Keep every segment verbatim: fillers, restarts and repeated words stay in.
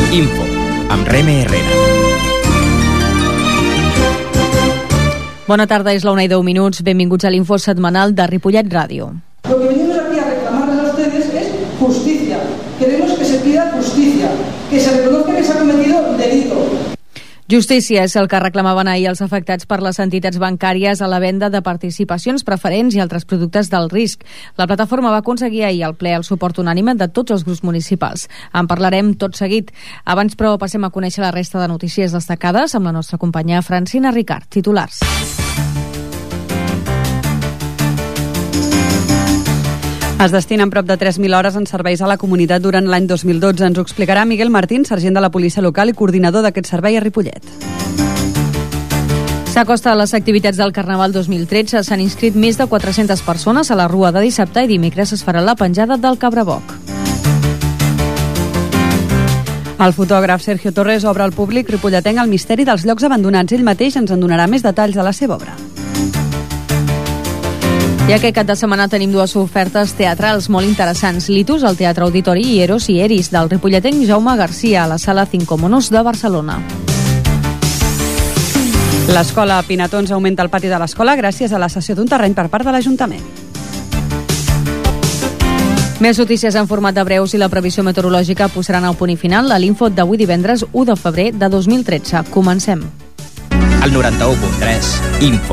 Info, amb Reme Herrera. Bona tarda, és la una i deu minuts. Benvinguts a l'Info setmanal de Ripollet Ràdio. Lo que venimos aquí a reclamarles a ustedes es justicia. Queremos que se pida justicia, que se reconozca que se ha cometido delito. Justícia és el que reclamaven ahir els afectats per les entitats bancàries a la venda de participacions preferents i altres productes del risc. La plataforma va aconseguir ahir al ple el suport unànime de tots els grups municipals. En parlarem tot seguit. Abans, però, passem a conèixer la resta de notícies destacades amb la nostra companya Francina Ricard. Titulars. Es destinen prop de tres mil hores en serveis a la comunitat durant l'any dos mil dotze. Ens ho explicarà Miguel Martín, sergent de la policia local i coordinador d'aquest servei a Ripollet. S'acosta a les activitats del Carnaval dos mil tretze. S'han inscrit més de quatre-centes persones a la rua de dissabte i dimecres es farà la penjada del Cabraboc. El fotògraf Sergio Torres obre al públic ripolletenc el misteri dels llocs abandonats. Ell mateix ens en donarà més detalls de la seva obra. I aquest cap de setmana tenim dues ofertes teatrals molt interessants. Litus, al Teatre Auditori, i Eros i Eris, del ripolletenc Jaume Garcia, a la Sala Cinco Monos de Barcelona. L'escola Pinatons augmenta el pati de l'escola gràcies a la cessió d'un terreny per part de l'Ajuntament. Més notícies en format de breus i la previsió meteorològica posaran el punt i final a l'Info d'avui divendres u de febrer de dos mil tretze. Comencem. El noranta-u punt tres, Info.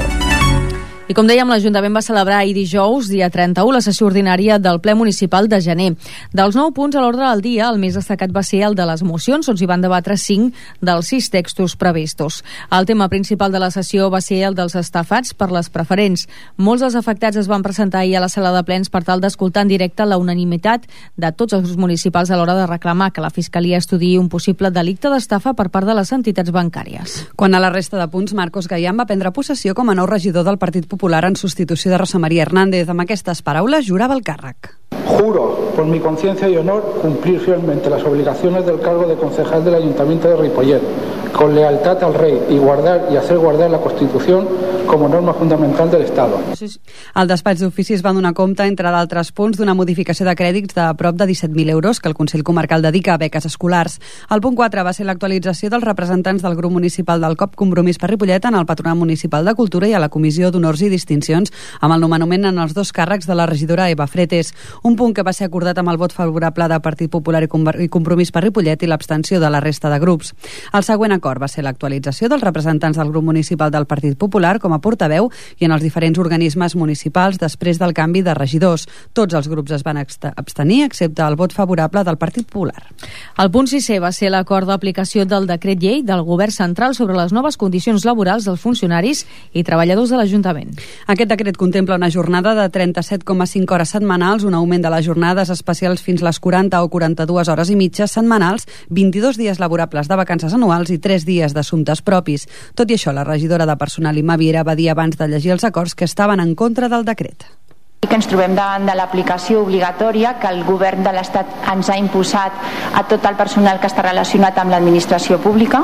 I com dèiem, l'Ajuntament va celebrar ahir dijous, dia trenta-u, la sessió ordinària del ple municipal de gener. Dels nou punts a l'ordre del dia, el més destacat va ser el de les mocions, on s'hi van debatre cinc dels sis textos previstos. El tema principal de la sessió va ser el dels estafats per les preferents. Molts dels afectats es van presentar ahir a la sala de plens per tal d'escoltar en directe la unanimitat de tots els grups municipals a l'hora de reclamar que la Fiscalia estudiï un possible delicte d'estafa per part de les entitats bancàries. Quan a la resta de punts, Marcos Gaián va prendre possessió com a nou regidor del Partit Popular Popular en sustitució de Rosa María Hernández. Amb aquestes paraules jurava el càrrec. Juro, por mi conciencia y honor, cumplir fielmente las obligaciones del cargo de concejal del Ayuntamiento de Ripollet, con lealtad al rey y guardar y hacer guardar la Constitución como norma fundamental del Estado. El despatx d'oficis va donar compte, entre d'altres punts, d'una modificació de crèdits de prop de disset mil euros que el Consell Comarcal dedica a beques escolars. El punt quatre va ser l'actualització dels representants del grup municipal del C O P Compromís per Ripollet en el Patronat Municipal de Cultura i a la Comissió d'Honors i Distincions amb el nomenament en els dos càrrecs de la regidora Eva Fretes. Un punt que va ser acordat amb el vot favorable de Partit Popular i Compromís per Ripollet i l'abstenció de la resta de grups. El següent acord va ser l'actualització dels representants del grup municipal del Partit Popular com a portaveu i en els diferents organismes municipals després del canvi de regidors. Tots els grups es van abstenir, excepte el vot favorable del Partit Popular. El punt sisè va ser l'acord d'aplicació del decret llei del Govern Central sobre les noves condicions laborals dels funcionaris i treballadors de l'Ajuntament. Aquest decret contempla una jornada de trenta-set coma cinc hores setmanals, un augment de les jornades especials fins les quaranta o quaranta-dues hores i mitja setmanals, vint-i-dos dies laborables de vacances anuals i tres dies d'assumptes propis. Tot i això, la regidora de Personal Imma Viera va dir abans de llegir els acords que estaven en contra del decret. I que ens trobem davant de l'aplicació obligatòria que el govern de l'Estat ens ha imposat a tot el personal que està relacionat amb l'administració pública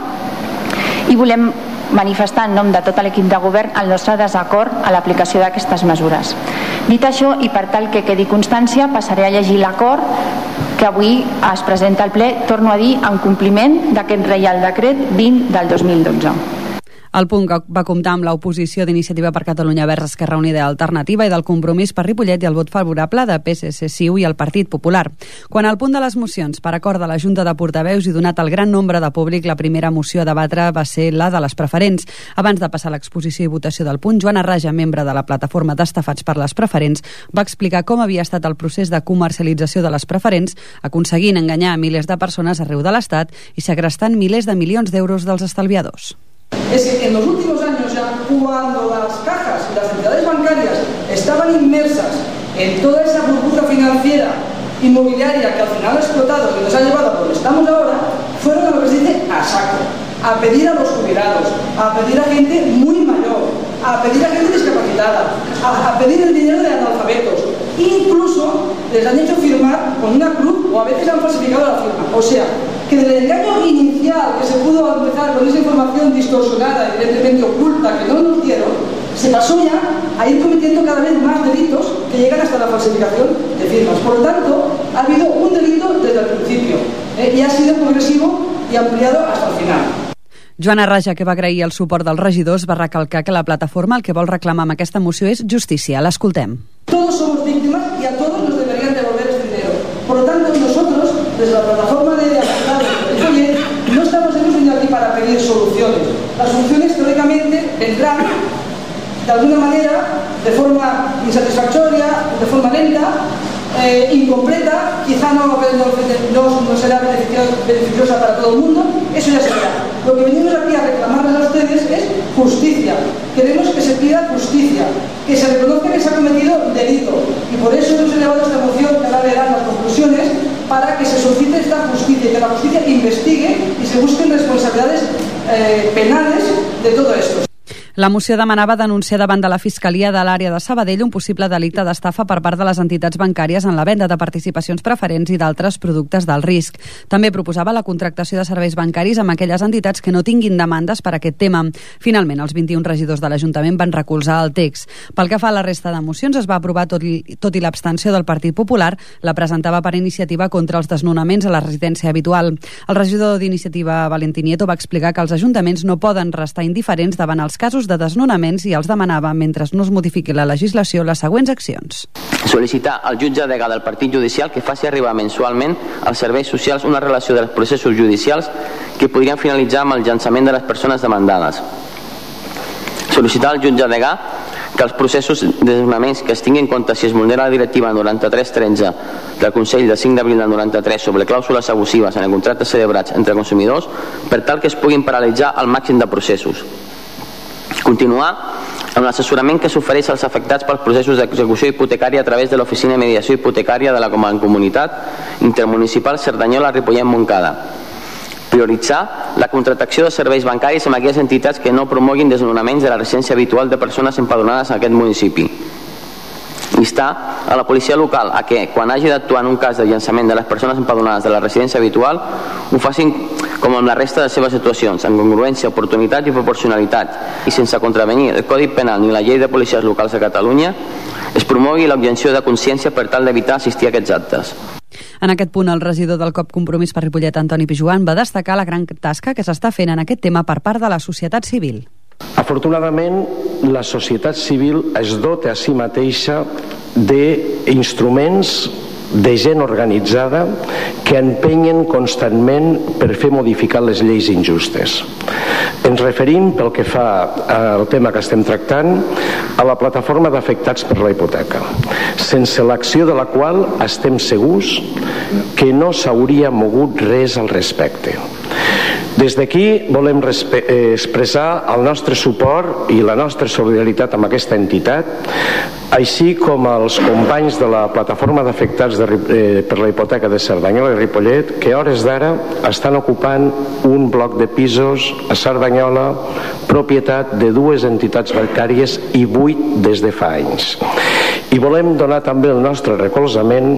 i volem manifestar en nom de tot l'equip de govern el nostre desacord a l'aplicació d'aquestes mesures. Dit això, i per tal que quedi constància, passaré a llegir l'acord que avui es presenta al ple, torno a dir, en compliment d'aquest Reial Decret vint del dos mil dotze. El punt va comptar amb l'oposició d'Iniciativa per Catalunya Verds, Esquerra Unida i Alternativa i del Compromís per Ripollet i el vot favorable de P S C, C I U i el Partit Popular. Quan al punt de les mocions, per acord de la Junta de Portaveus i donat el gran nombre de públic, la primera moció a debatre va ser la de les preferents. Abans de passar l'exposició i votació del punt, Joana Raja, membre de la plataforma d'estafats per les preferents, va explicar com havia estat el procés de comercialització de les preferents, aconseguint enganyar milers de persones arreu de l'Estat i segrestant milers de milions d'euros dels estalviadors. Es que en los últimos años ya, cuando las cajas y las entidades bancarias estaban inmersas en toda esa burbuja financiera inmobiliaria que al final ha explotado y nos ha llevado a donde estamos ahora, fueron a lo que se dice a saco, a pedir a los jubilados, a pedir a gente muy mayor, a pedir a gente discapacitada, a, a pedir el dinero de analfabetos. Incluso les han hecho firmar con una cruz o a veces han falsificado la firma. O sea, que del engaño inicial que se pudo empezar con esa información distorsionada, evidentemente oculta, que no nos dieron, se pasó ya a ir cometiendo cada vez más delitos que llegan hasta la falsificación de firmas. Por lo tanto, ha habido un delito desde el principio, ¿eh? y ha sido progresivo y ampliado hasta el final. Joana Raja, que va agrair el suport dels regidors, va recalcar que la plataforma el que vol reclamar amb aquesta moció és justícia. L'escoltem. Todos somos víctimas y a todos nos deberían devolver este dinero. Por lo tanto, nosotros, desde la plataforma de afectados del Ripollet, no estamos hemos venido aquí para pedir soluciones. Las soluciones, teóricamente, vendrán de alguna manera, de forma insatisfactoria, de forma lenta, eh, incompleta, quizá no, no, no será beneficiosa para todo el mundo, eso ya será. Lo que venimos aquí a reclamarles a ustedes es justicia. Queremos que se pida justicia, que se reconozca que se ha cometido un delito. Y por eso hemos elevado esta moción que ahora verán las conclusiones, para que se solicite esta justicia y que la justicia investigue y se busquen responsabilidades eh, penales de todo esto. La moció demanava denunciar davant de la Fiscalia de l'àrea de Sabadell un possible delicte d'estafa per part de les entitats bancàries en la venda de participacions preferents i d'altres productes del risc. També proposava la contractació de serveis bancaris amb aquelles entitats que no tinguin demandes per aquest tema. Finalment, els vint-i-un regidors de l'Ajuntament van recolzar el text. Pel que fa a la resta de mocions, es va aprovar tot i, tot i l'abstenció del Partit Popular, la presentava per iniciativa contra els desnonaments a la residència habitual. El regidor d'Iniciativa, Valentí Nieto, va explicar que els ajuntaments no poden restar indiferents davant els casos de desnonaments i els demanava, mentre no es modifiqui la legislació, les següents accions. Sol·licitar al jutge degà del partit judicial que faci arribar mensualment als serveis socials una relació dels processos judicials que podrien finalitzar amb el llançament de les persones demandades. Sol·licitar al jutge degà que els processos de desnonaments que es tinguin en compte si es vulnera la directiva noranta-tres tretze del Consell de cinc d'abril del noranta-tres sobre clàusules abusives en els contractes celebrats entre consumidors per tal que es puguin paralitzar al màxim de processos. Continuar amb l'assessorament que s'ofereix als afectats pels processos d'execució hipotecària a través de l'Oficina de Mediació Hipotecària de la Comunitat Intermunicipal Cerdanyola-Ripollet-Montcada. Prioritzar la contractació de serveis bancaris amb aquelles entitats que no promoguin desnonaments de la residència habitual de persones empadronades en aquest municipi. Instar a la policia local a que, quan hagi d'actuar en un cas de llançament de les persones empadronades de la residència habitual, ho facin com amb la resta de les seves actuacions, en congruència, oportunitat i proporcionalitat, i sense contravenir el Codi Penal ni la Llei de Policies Locals de Catalunya, es promogui l'objecció de consciència per tal d'evitar assistir a aquests actes. En aquest punt, el regidor del C O P Compromís per Ripollet, Antoni Pijuan, va destacar la gran tasca que s'està fent en aquest tema per part de la societat civil. Afortunadament, la societat civil es dota a si mateixa d'instruments de gent organitzada que empenyen constantment per fer modificar les lleis injustes. Ens referim, pel que fa al tema que estem tractant, a la plataforma d'afectats per la hipoteca, sense l'acció de la qual estem segurs que no s'hauria mogut res al respecte. Des d'aquí volem expressar el nostre suport i la nostra solidaritat amb aquesta entitat, així com als companys de la plataforma d'afectats de, eh, per la hipoteca de Cerdanyola i Ripollet, que a hores d'ara estan ocupant un bloc de pisos a Cerdanyola, propietat de dues entitats bancàries i vuit des de fa anys. I volem donar també el nostre recolzament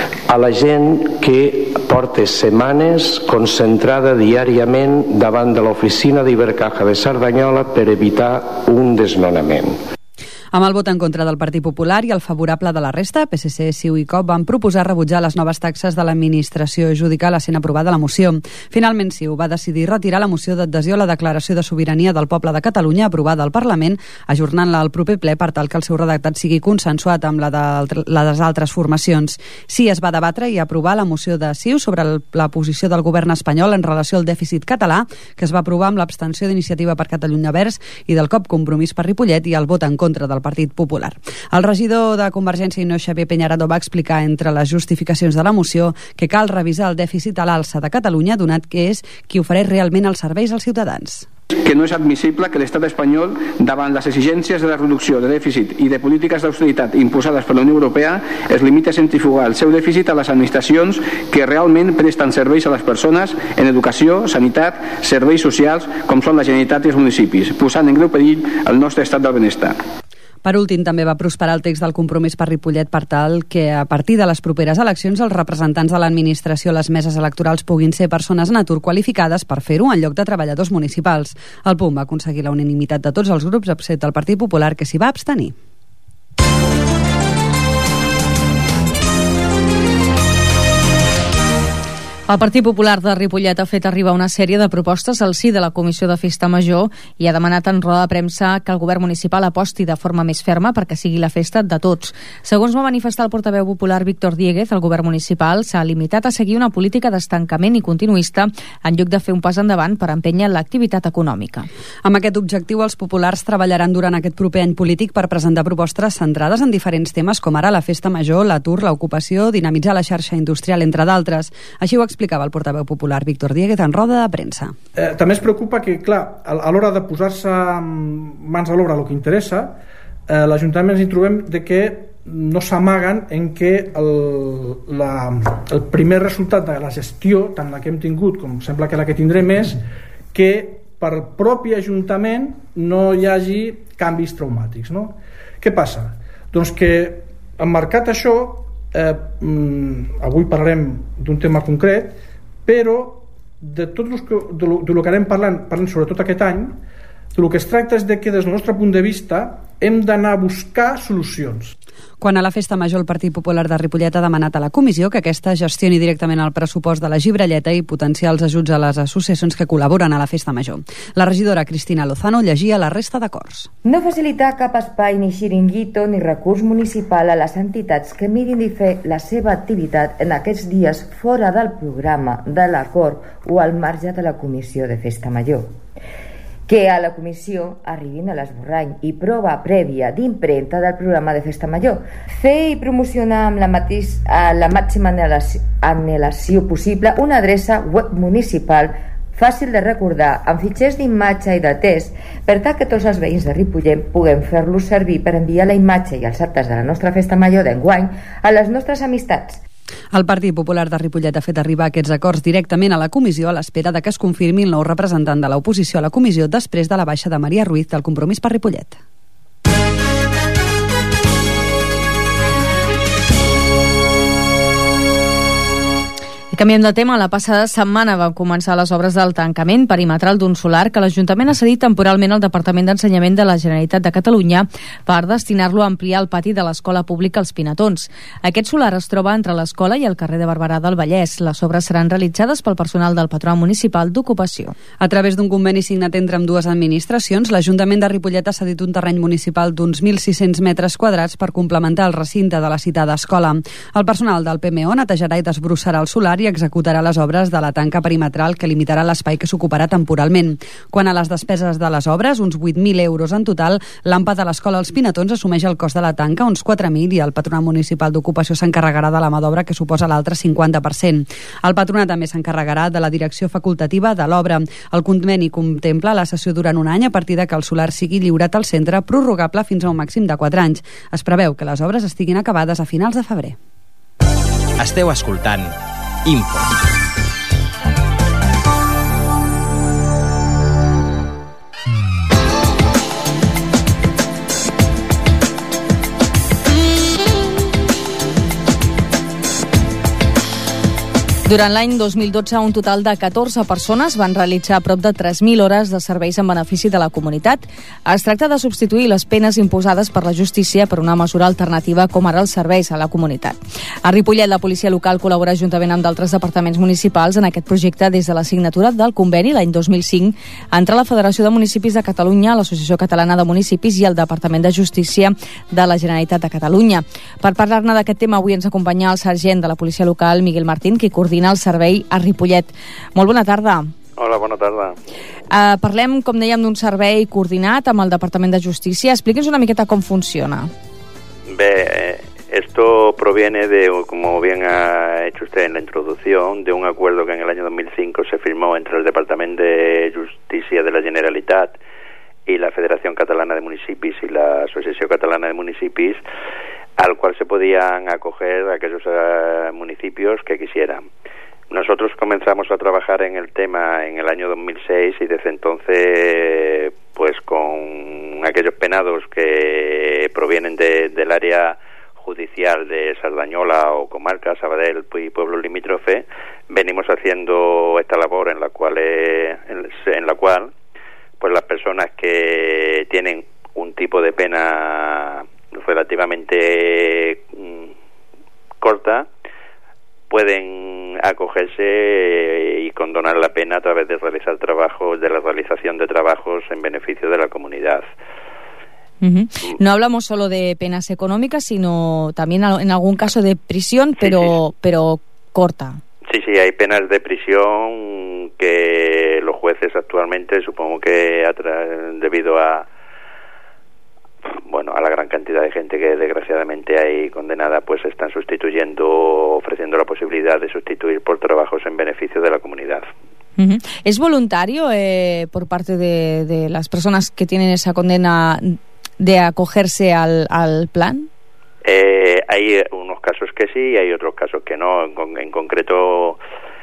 a la gent que porta setmanes concentrada diàriament davant de l'oficina d'Ibercaja de Cerdanyola per evitar un desnonament. Amb el vot en contra del Partit Popular i el favorable de la resta, P S C, C I U i C O P van proposar rebutjar les noves taxes de l'administració judicial essent aprovada la moció. Finalment, C I U va decidir retirar la moció d'adhesió a la Declaració de Sobirania del Poble de Catalunya aprovada al Parlament, ajornant-la al proper ple per tal que el seu redactat sigui consensuat amb la de les altres formacions. Sí, es va debatre i aprovar la moció de C I U sobre el, la posició del govern espanyol en relació al dèficit català, que es va aprovar amb l'abstenció d'Iniciativa per Catalunya Verds i del C O P Compromís per Ripollet i el vot en contra del Partit Popular. El regidor de Convergència i Unió, Xavier Peñarado, va explicar entre les justificacions de la moció que cal revisar el dèficit a l'alça de Catalunya, donat que és qui ofereix realment els serveis als ciutadans. Que no és admissible que l'estat espanyol, davant les exigències de la reducció de dèficit i de polítiques d'austeritat imposades per la Unió Europea, es limiti a centrifugar el seu dèficit a les administracions que realment presten serveis a les persones en educació, sanitat, serveis socials, com són la Generalitat i els municipis, posant en greu perill el nostre estat del benestar. Per últim, també va prosperar el text del Compromís per Ripollet per tal que, a partir de les properes eleccions, els representants de l'administració a les meses electorals puguin ser persones en atur qualificades per fer-ho en lloc de treballadors municipals. El punt va aconseguir la unanimitat de tots els grups, excepte el Partit Popular, que s'hi va abstenir. El Partit Popular de Ripollet ha fet arribar una sèrie de propostes al si de la Comissió de Festa Major i ha demanat en roda de premsa que el govern municipal aposti de forma més ferma perquè sigui la festa de tots. Segons va manifestar el portaveu popular Víctor Diéguez, el govern municipal s'ha limitat a seguir una política d'estancament i continuista en lloc de fer un pas endavant per empènyer l'activitat econòmica. Amb aquest objectiu, els populars treballaran durant aquest proper any polític per presentar propostes centrades en diferents temes com ara la festa major, l'atur, l'ocupació, dinamitzar la xarxa industrial, entre d'altres. Així ho explicava el portaveu popular Víctor Diéguez en roda de premsa. Eh, també es preocupa que, clar, a l'hora de posar-se mans a l'obra el que interessa, eh, l'Ajuntament ens hi trobem de que no s'amaguen en què el, la, el primer resultat de la gestió, tant la que hem tingut com sembla que la que tindrem, és que per el propi Ajuntament no hi hagi canvis traumàtics, no? Què passa? Doncs que emmarcat això, eh, avui parlarem d'un tema concret, però de tot el que, de lo, de lo que anem parlant, parlant sobretot aquest any, de lo que es tracta és de que des del nostre punt de vista hem d'anar a buscar solucions. Quan a la Festa Major, el Partit Popular de Ripollet ha demanat a la comissió que aquesta gestioni directament el pressupost de la Gibrelleta i potenciar els ajuts a les associacions que col·laboren a la Festa Major. La regidora Cristina Lozano llegia la resta d'acords. No facilitar cap espai ni xiringuito ni recurs municipal a les entitats que mirin de fer la seva activitat en aquests dies fora del programa de l'acord o al marge de la comissió de Festa Major. Que a la comissió arribin a l'esborrany i prova prèvia d'impremta del programa de Festa Major. Fer i promocionar amb la, mateix, la màxima anhelació possible una adreça web municipal fàcil de recordar, amb fitxers d'imatge i de test, per tal que tots els veïns de Ripollet puguem fer-los servir per enviar la imatge i els actes de la nostra Festa Major d'enguany a les nostres amistats. El Partit Popular de Ripollet ha fet arribar aquests acords directament a la comissió a l'espera de que es confirmi el nou representant de l'oposició a la comissió després de la baixa de Maria Ruiz del Compromís per Ripollet. Canviem de tema. La passada setmana van començar les obres del tancament perimetral d'un solar que l'Ajuntament ha cedit temporalment al Departament d'Ensenyament de la Generalitat de Catalunya per destinar-lo a ampliar el pati de l'Escola Pública Els Pinatons. Aquest solar es troba entre l'escola i el carrer de Barberà del Vallès. Les obres seran realitzades pel personal del Patronat Municipal d'Ocupació. A través d'un conveni signat entre ambdues administracions, l'Ajuntament de Ripollet ha cedit un terreny municipal d'uns mil sis-cents metres quadrats per complementar el recinte de la citada escola. El personal del P M O netejarà i desbrossarà el solar i executarà les obres de la tanca perimetral que limitarà l'espai que s'ocuparà temporalment. Quant a les despeses de les obres, uns vuit mil euros en total, l'AMPA de l'Escola Els Pinatons assumeix el cost de la tanca, uns quatre mil, i el Patronat Municipal d'Ocupació s'encarregarà de la mà d'obra, que suposa l'altre cinquanta per cent. El Patronat també s'encarregarà de la direcció facultativa de l'obra. El conveni contempla la cessió durant un any a partir de que el solar sigui lliurat al centre, prorrogable fins a un màxim de quatre anys. Es preveu que les obres estiguin acabades a finals de febrer. Esteu escoltant Info. Durant l'any dos mil dotze, un total de catorze persones van realitzar prop de tres mil hores de serveis en benefici de la comunitat. Es tracta de substituir les penes imposades per la justícia per una mesura alternativa com ara els serveis a la comunitat. A Ripollet, la policia local col·labora juntament amb d'altres departaments municipals en aquest projecte des de la signatura del conveni l'any dos mil cinc entre la Federació de Municipis de Catalunya, l'Associació Catalana de Municipis i el Departament de Justícia de la Generalitat de Catalunya. Per parlar-ne d'aquest tema, avui ens acompanya el sergent de la policia local, Miguel Martín, qui coordina el servei a Ripollet. Molt bona tarda. Hola, bona tarda. Uh, parlem, com dèiem, d'un servei coordinat amb el Departament de Justícia. Expliqui'ns una miqueta com funciona. Bé, esto proviene de, como bien ha hecho usted en la introducción, de un acuerdo que en el año dos mil cinco se firmó entre el Departamento de Justicia de la Generalitat y la Federación Catalana de Municipis y la Asociación Catalana de Municipis, al cual se podían acoger aquellos uh, municipios que quisieran. Nosotros comenzamos a trabajar en el tema en el año dos mil seis y desde entonces, pues con aquellos penados que provienen de, del área judicial de Sardañola o comarca, Sabadell y pueblos limítrofe, venimos haciendo esta labor en la cual, en, en la cual pues las personas que tienen un tipo de pena relativamente mm, corta pueden acogerse y condonar la pena a través de realizar trabajos, de la realización de trabajos en beneficio de la comunidad. Uh-huh. No hablamos solo de penas económicas, sino también en algún caso de prisión, pero, sí, sí. pero corta. Sí, sí, hay penas de prisión que los jueces actualmente, supongo que atra- debido a bueno a la gran cantidad de gente que desgraciadamente hay condenada, pues están sustituyendo, ofreciendo la posibilidad de sustituir por trabajos en beneficio de la comunidad. Uh-huh. ¿Es voluntario eh, por parte de, de las personas que tienen esa condena de acogerse al, al plan? Eh, hay unos casos que sí y hay otros casos que no. En, en concreto,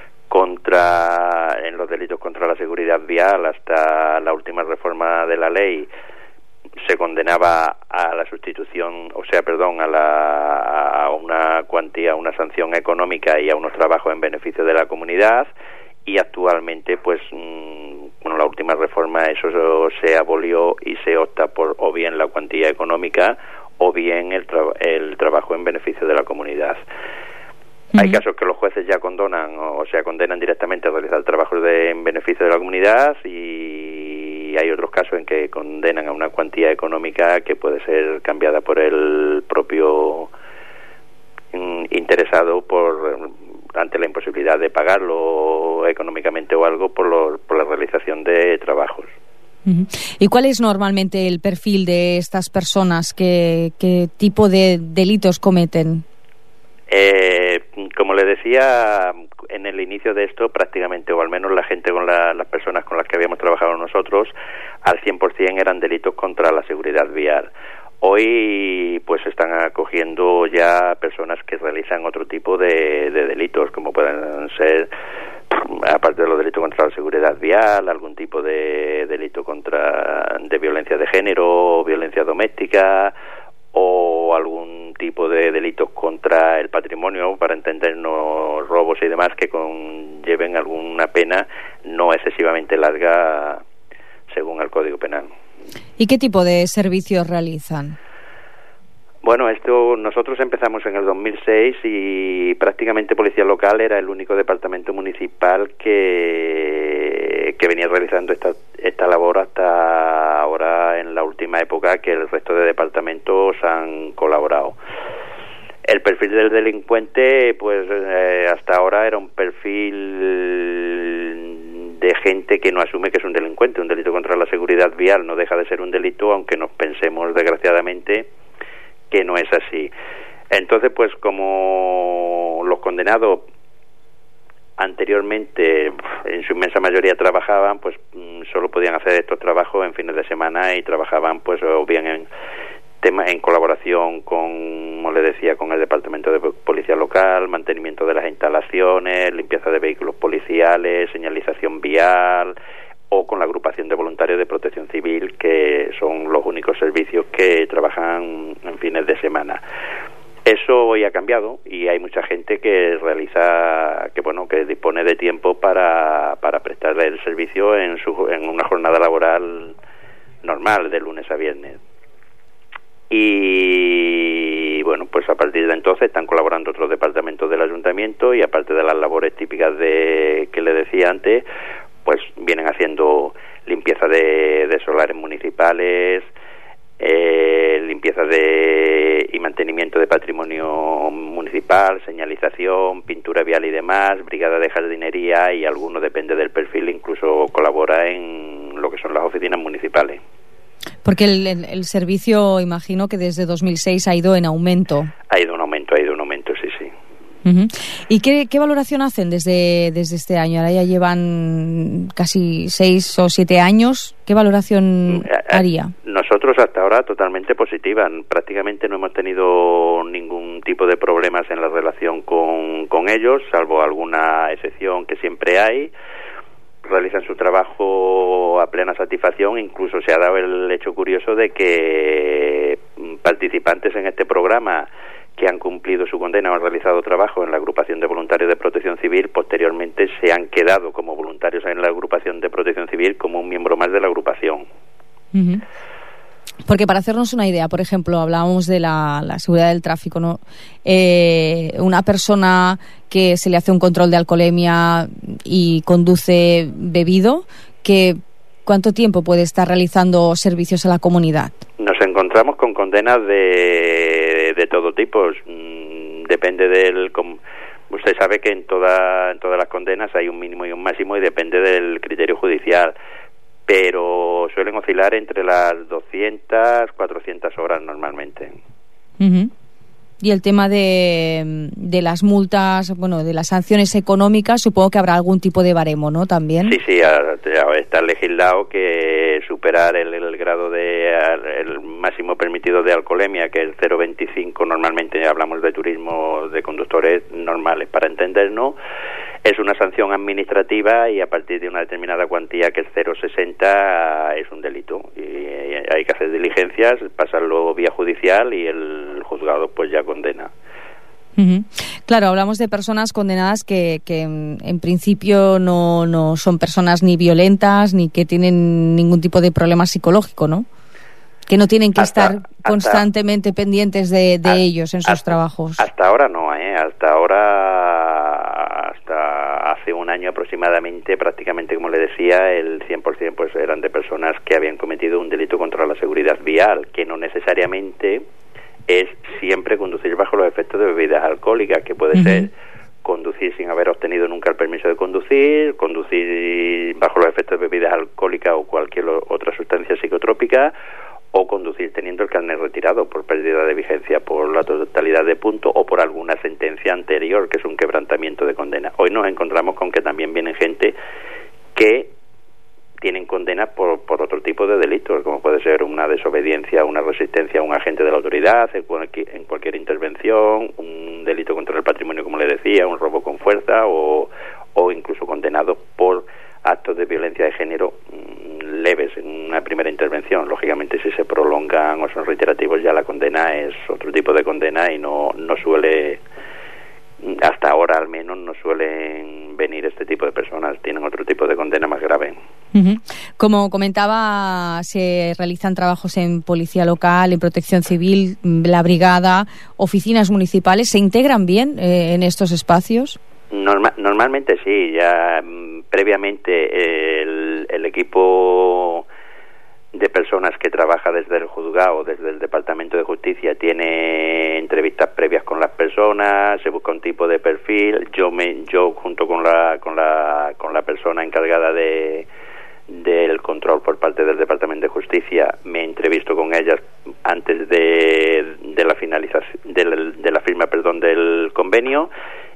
contra en los delitos contra la seguridad vial, hasta la última reforma de la ley, se condenaba a la sustitución, o sea, perdón, a, la, a una cuantía, a una sanción económica y a unos trabajos en beneficio de la comunidad. Y actualmente, pues, mmm, bueno, la última reforma, eso se abolió y se opta por o bien la cuantía económica o bien el, tra- el trabajo en beneficio de la comunidad. Uh-huh. Hay casos que los jueces ya condonan, o sea, condenan directamente a realizar trabajos de, en beneficio de la comunidad, y hay otros casos en que condenan a una cuantía económica que puede ser cambiada por el propio mm, interesado por ante la imposibilidad de pagarlo económicamente o algo por, lo, por la realización de trabajos. Uh-huh. ¿Y cuál es normalmente el perfil de estas personas? ¿Qué, qué tipo de delitos cometen? Eh, como le decía en el inicio de esto, prácticamente, o al menos la gente con la, las personas con las que habíamos trabajado nosotros, al cien por ciento eran delitos contra la seguridad vial. Hoy pues se están acogiendo ya personas que realizan otro tipo de, de delitos, como pueden ser, aparte de los delitos contra la seguridad vial, algún tipo de delito contra de violencia de género, violencia doméstica, o algún tipo de delitos contra el patrimonio, para entendernos robos y demás, que conlleven alguna pena no excesivamente larga según el Código Penal. ¿Y qué tipo de servicios realizan? Bueno, esto nosotros empezamos en el dos mil seis y prácticamente Policía Local era el único departamento municipal que, que venía realizando esta, esta labor hasta ahora, en la última época, que el resto de departamentos han colaborado. El perfil del delincuente, pues eh, hasta ahora era un perfil de gente que no asume que es un delincuente. Un delito contra la seguridad vial no deja de ser un delito, aunque nos pensemos desgraciadamente que no es así. Entonces, pues como los condenados anteriormente en su inmensa mayoría trabajaban, pues solo podían hacer estos trabajos en fines de semana, y trabajaban pues o bien en tema en colaboración con, como le decía, con el Departamento de Policía Local, mantenimiento de las instalaciones, limpieza de vehículos policiales, señalización vial, o con la agrupación de voluntarios de Protección Civil, que son los únicos servicios que trabajan en fines de semana. Eso hoy ha cambiado y hay mucha gente que realiza, que bueno, que dispone de tiempo para, para prestar el servicio en su en una jornada laboral normal, de lunes a viernes. Y bueno, pues a partir de entonces están colaborando otros departamentos del ayuntamiento, y aparte de las labores típicas de que le decía antes, pues vienen haciendo limpieza de, de solares municipales, eh, limpieza de y mantenimiento de patrimonio municipal, señalización, pintura vial y demás, brigada de jardinería, y alguno, depende del perfil, incluso colabora en lo que son las oficinas municipales. Porque el, el, el servicio, imagino que desde dos mil seis ha ido en aumento. Ha ido en aumento, ha ido en aumento, sí, sí. Uh-huh. ¿Y qué, qué valoración hacen desde, desde este año? Ahora ya llevan casi seis o siete años. ¿Qué valoración haría? Nosotros hasta ahora totalmente positiva. Prácticamente no hemos tenido ningún tipo de problemas en la relación con, con ellos, salvo alguna excepción que siempre hay. Realizan su trabajo a plena satisfacción. Incluso se ha dado el hecho curioso de que participantes en este programa que han cumplido su condena o han realizado trabajo en la agrupación de voluntarios de Protección Civil, posteriormente se han quedado como voluntarios en la agrupación de Protección Civil como un miembro más de la agrupación. Uh-huh. Porque para hacernos una idea, por ejemplo, hablábamos de la, la seguridad del tráfico, ¿no? Eh, una persona que se le hace un control de alcoholemia y conduce bebido, que ¿cuánto tiempo puede estar realizando servicios a la comunidad? Nos encontramos con condenas de, de todo tipo. Depende del... Usted sabe que en, toda, en todas las condenas hay un mínimo y un máximo y depende del criterio judicial, pero suelen oscilar entre las doscientas, cuatrocientas horas normalmente. Uh-huh. Y el tema de, de las multas, bueno, de las sanciones económicas, supongo que habrá algún tipo de baremo, ¿no? También. Sí, sí, está legislado que superar el, el grado de el máximo permitido de alcoholemia, que es cero coma veinticinco, normalmente hablamos de turismo de conductores normales, para entendernos, es una sanción administrativa y a partir de una determinada cuantía, que es cero coma sesenta, es un delito. Y hay que hacer diligencias, pasarlo vía judicial y el juzgado pues ya condena. Uh-huh. Claro, hablamos de personas condenadas que, que en principio no, no son personas ni violentas ni que tienen ningún tipo de problema psicológico, ¿no? Que no tienen que hasta, estar constantemente hasta, pendientes de, de hasta, ellos en sus hasta, trabajos. Hasta ahora no, ¿eh? Hasta ahora, hasta hace un año aproximadamente, prácticamente como le decía, el cien por ciento pues eran de personas que habían cometido un delito contra la seguridad vial, que no necesariamente es siempre conducir bajo los efectos de bebidas alcohólicas, que puede uh-huh. ser conducir sin haber obtenido nunca el permiso de conducir, conducir bajo los efectos de bebidas alcohólicas o cualquier otra sustancia psicotrópica, o conducir teniendo el carnet retirado por pérdida de vigencia por la totalidad de puntos o por alguna sentencia anterior, que es un quebrantamiento de condena. Hoy nos encontramos con que también viene gente que tienen condenas por, por otro tipo de delitos, como puede ser una desobediencia, una resistencia a un agente de la autoridad, en cualquier, en cualquier intervención, un delito contra el patrimonio, como le decía, un robo con fuerza, o, o incluso condenados por actos de violencia de género mmm, leves en una primera intervención. Lógicamente, si se prolongan o son reiterativos, ya la condena es otro tipo de condena y no, no suele, hasta ahora al menos, no suelen venir este tipo de personas, tienen otro tipo de condena más grave. Uh-huh. Como comentaba, se realizan trabajos en policía local, en protección civil, la brigada, oficinas municipales. ¿Se integran bien eh, en estos espacios? Norma, normalmente sí, ya mm, previamente el, el equipo de personas que trabaja desde el juzgado, desde el Departamento de Justicia, tiene entrevistas previas con las personas, se busca un tipo de perfil. Yo me, yo junto con la con la con la persona encargada de del control por parte del Departamento de Justicia, me entrevisto con ellas antes de, de la finalización de la, de la firma, perdón, del convenio.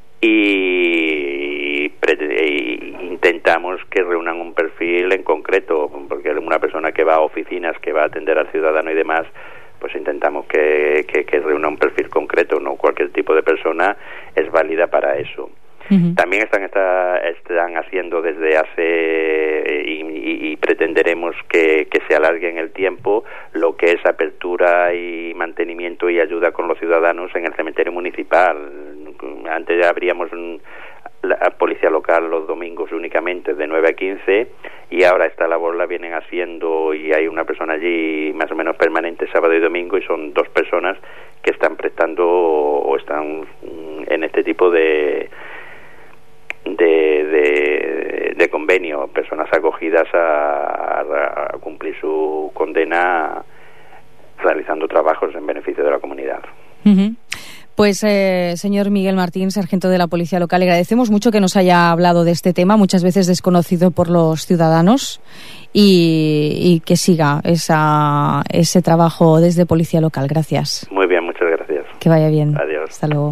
Y, y intentamos que reúnan un perfil en concreto, porque una persona que va a oficinas, que va a atender al ciudadano y demás, pues intentamos que, que, que reúna un perfil concreto, no cualquier tipo de persona es válida para eso. Uh-huh. También están, está, están haciendo desde hace y, y, y pretenderemos que, que se alargue en el tiempo lo que es apertura y mantenimiento y ayuda con los ciudadanos en el cementerio municipal. Antes abríamos un, la policía local los domingos únicamente de nueve a quince, y ahora esta labor la vienen haciendo y hay una persona allí más o menos permanente sábado y domingo, y son dos personas que están prestando o están en este tipo de de, de, de convenio, personas acogidas a, a, a cumplir su condena realizando trabajos en beneficio de la comunidad. Uh-huh. Pues, eh, señor Miguel Martín, sargento de la Policía Local, le agradecemos mucho que nos haya hablado de este tema, muchas veces desconocido por los ciudadanos, y, y que siga esa, ese trabajo desde Policía Local. Gracias. Muy bien, muchas gracias. Que vaya bien. Adiós. Hasta luego.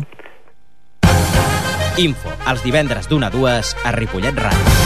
Info, els divendres d'una a dues a Ripollet Ràdio.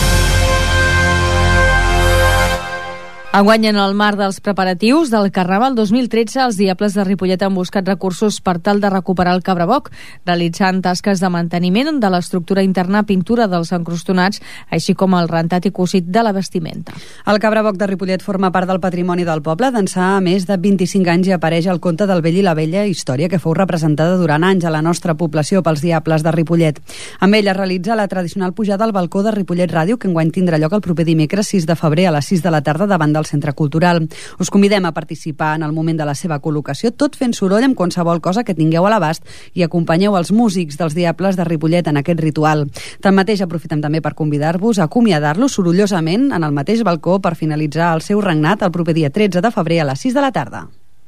Enguany, en el marc dels preparatius del Carnaval dos mil tretze, els Diables de Ripollet han buscat recursos per tal de recuperar el Cabraboc, realitzant tasques de manteniment de l'estructura interna, pintura dels encrustonats, així com el rentat i cosit de la vestimenta. El Cabraboc de Ripollet forma part del patrimoni del poble. D'ençà a més de vint-i-cinc anys i apareix el conte del vell i la vella, història que fou representada durant anys a la nostra població pels Diables de Ripollet. Amb ell es realitza la tradicional pujada al balcó de Ripollet Ràdio, que enguany tindrà lloc el proper dimecres sis de febrer a les sis de la tarda davant del del Centre Cultural. Us convidem a participar en el moment de la seva col·locació, tot fent soroll amb qualsevol cosa que tingueu a l'abast i acompanyeu els músics dels Diables de Ripollet en aquest ritual. Tanmateix, aprofitem també per convidar-vos a acomiadar-los sorollosament en el mateix balcó per finalitzar el seu regnat el proper dia tretze de febrer a les sis de la tarda.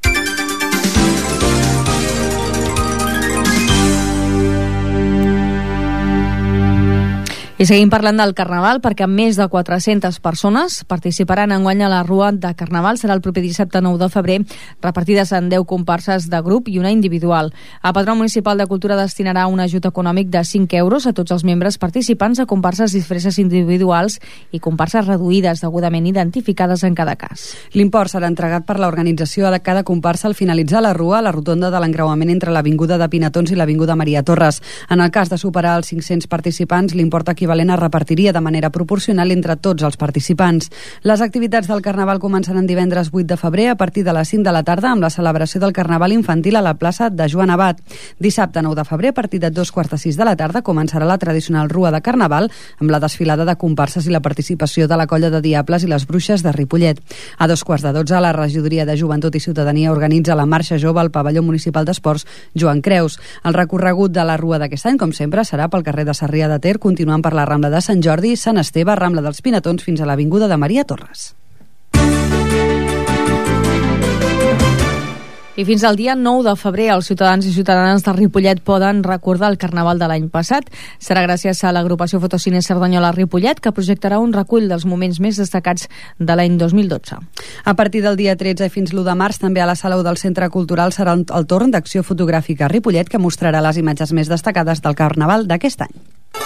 I seguim parlant del Carnaval perquè més de quatre-centes persones participaran enguany a la Rua de Carnaval. Serà el proper dissabte nou de febrer, repartides en deu comparses de grup i una individual. El Patronat Municipal de Cultura destinarà un ajut econòmic de cinc euros a tots els membres participants a comparses disfresses individuals i comparses reduïdes, degudament identificades en cada cas. L'import serà entregat per l'organització de cada comparsa al finalitzar la Rua a la rotonda de l'encreuament entre l'Avinguda de Pinatons i l'Avinguda Maria Torres. En el cas de superar els cinc-cents participants, l'import equivalent es repartiria de manera proporcional entre tots els participants. Les activitats del Carnaval començaran divendres vuit de febrer a partir de les cinc de la tarda amb la celebració del Carnaval infantil a la plaça de Joan Abat. Dissabte nou de febrer, a partir de dos quarts de sis de la tarda, començarà la tradicional Rua de Carnaval amb la desfilada de comparses i la participació de la Colla de Diables i les Bruixes de Ripollet. A dos quarts de dotze, la Regidoria de Joventut i Ciutadania organitza la Marxa Jove al Pavelló Municipal d'Esports Joan Creus. El recorregut de la Rua d'aquest any, com sempre, serà pel carrer de Sarrià de Ter, continuant per la Rambla de Sant Jordi, Sant Esteve, Rambla dels Pinatons fins a l'Avinguda de Maria Torres. I fins al dia nou de febrer els ciutadans i ciutadanes de Ripollet poden recordar el Carnaval de l'any passat. Serà gràcies a l'agrupació Fotocine Cerdanyola Ripollet, que projectarà un recull dels moments més destacats de l'any dos mil dotze. A partir del dia tretze fins l'u de març, també a la sala u del Centre Cultural serà el torn d'acció fotogràfica a Ripollet, que mostrarà les imatges més destacades del Carnaval d'aquest any.